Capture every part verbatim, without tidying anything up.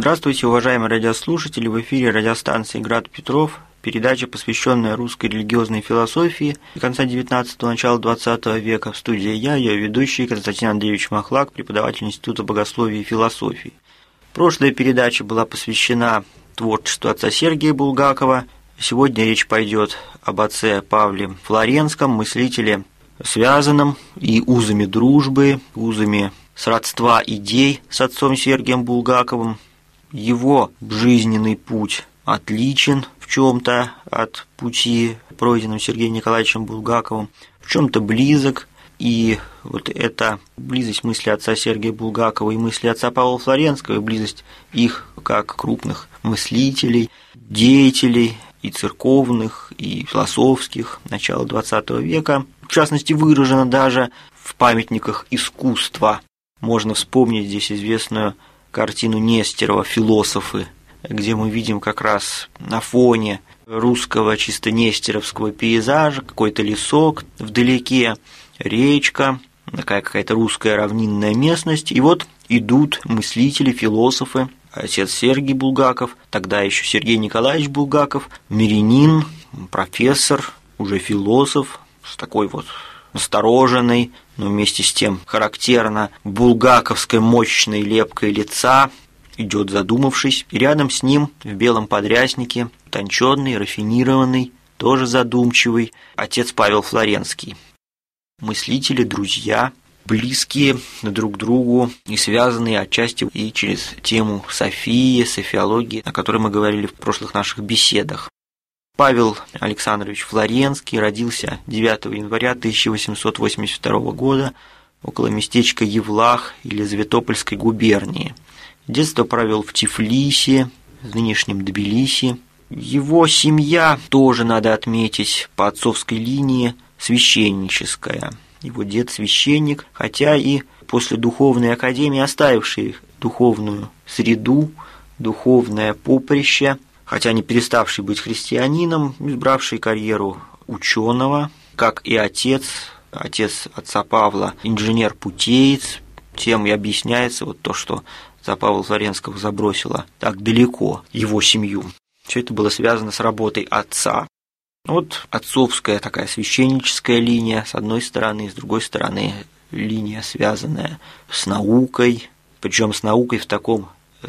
Здравствуйте, уважаемые радиослушатели, в эфире радиостанции «Град Петров», передача, посвященная русской религиозной философии конца девятнадцатого – начала двадцатого века. В студии я, ее ведущий Константин Андреевич Махлак, преподаватель Института богословия и философии. Прошлая передача была посвящена творчеству отца Сергия Булгакова. Сегодня речь пойдет об отце Павле Флоренском, мыслителе, связанном и узами дружбы, узами сродства идей с отцом Сергием Булгаковым. Его жизненный путь отличен в чем-то от пути, пройденным Сергеем Николаевичем Булгаковым, в чем-то близок, и вот эта близость мысли отца Сергия Булгакова и мысли отца Павла Флоренского, и близость их как крупных мыслителей, деятелей и церковных, и философских начала двадцатого века, в частности, выражена даже в памятниках искусства. Можно вспомнить здесь известную картину Нестерова «Философы», где мы видим как раз на фоне русского чисто нестеровского пейзажа какой-то лесок вдалеке, речка, такая какая-то русская равнинная местность, и вот идут мыслители, философы, отец Сергий Булгаков, тогда еще Сергей Николаевич Булгаков, мирянин, профессор, уже философ, с такой вот настороженной, но вместе с тем характерно булгаковской мощной лепкой лица, идет задумавшись, и рядом с ним в белом подряснике, тонченный, рафинированный, тоже задумчивый, отец Павел Флоренский. Мыслители, друзья, близкие друг к другу и связанные отчасти и через тему Софии, софиологии, о которой мы говорили в прошлых наших беседах. Павел Александрович Флоренский родился девятого января тысяча восемьсот восемьдесят второго года около местечка Евлах Елизаветопольской губернии. Детство провел в Тифлисе, в нынешнем Тбилиси. Его семья, тоже надо отметить, по отцовской линии священническая. Его дед священник, хотя и после духовной академии оставивший духовную среду, духовное поприще, хотя не переставший быть христианином, избравший карьеру ученого, как и отец, отец отца Павла, инженер-путеец, тем и объясняется вот то, что отца Павла Флоренского забросило так далеко его семью. Все это было связано с работой отца. Вот отцовская такая священническая линия с одной стороны, с другой стороны линия, связанная с наукой, причем с наукой в таком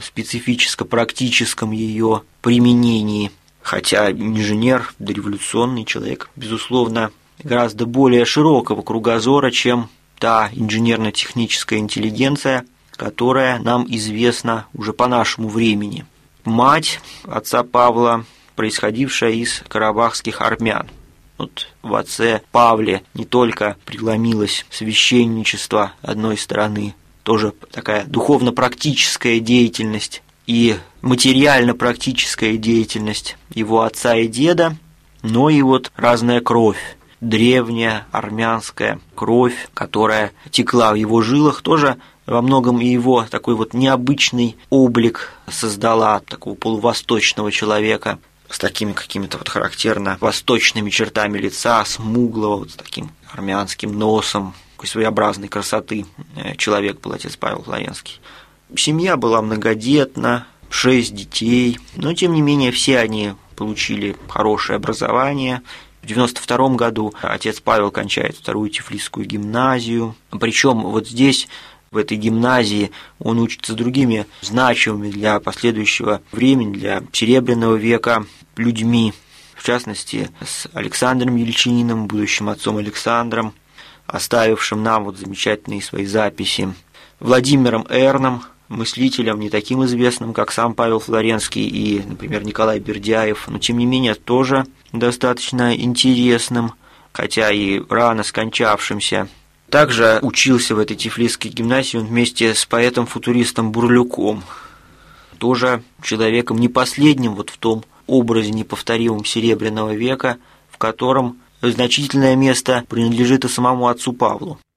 специфическо-практическом ее применении, хотя инженер, дореволюционный человек, безусловно, гораздо более широкого кругозора, чем та инженерно-техническая интеллигенция, которая нам известна уже по нашему времени. Мать отца Павла, происходившая из карабахских армян. Вот в отце Павле не только преломилось священничество одной стороны, тоже такая духовно-практическая деятельность и материально-практическая деятельность его отца и деда, но и вот разная кровь, древняя армянская кровь, которая текла в его жилах, тоже во многом и его такой вот необычный облик создала, такого полувосточного человека, с такими какими-то вот характерно восточными чертами лица, смуглого, вот с таким армянским носом, такой своеобразной красоты человек был отец Павел Флоренский. Семья была многодетна, шесть детей, но тем не менее все они получили хорошее образование. В девяносто втором году отец Павел кончает вторую Тифлисскую гимназию, причем вот здесь, в этой гимназии, он учится с другими значимыми для последующего времени, для Серебряного века людьми, в частности, с Александром Ельчининым, будущим отцом Александром, оставившим нам вот замечательные свои записи, Владимиром Эрном, мыслителем не таким известным, как сам Павел Флоренский и, например, Николай Бердяев, но тем не менее тоже достаточно интересным, хотя и рано скончавшимся. Также учился в этой Тифлисской гимназии он вместе с поэтом-футуристом Бурлюком, тоже человеком не последним вот в том образе неповторимом Серебряного века, в котором значительное место принадлежит и самому отцу Павлу.